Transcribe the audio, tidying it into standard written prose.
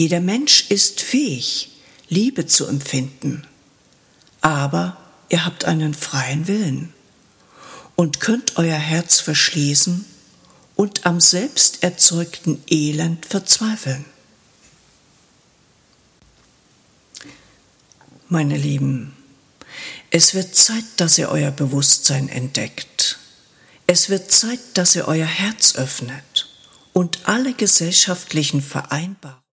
Jeder Mensch ist fähig, Liebe zu empfinden, aber ihr habt einen freien Willen und könnt euer Herz verschließen und am selbst erzeugten Elend verzweifeln. Meine Lieben, es wird Zeit, dass ihr euer Bewusstsein entdeckt. Es wird Zeit, dass ihr euer Herz öffnet und alle gesellschaftlichen Vereinbarungen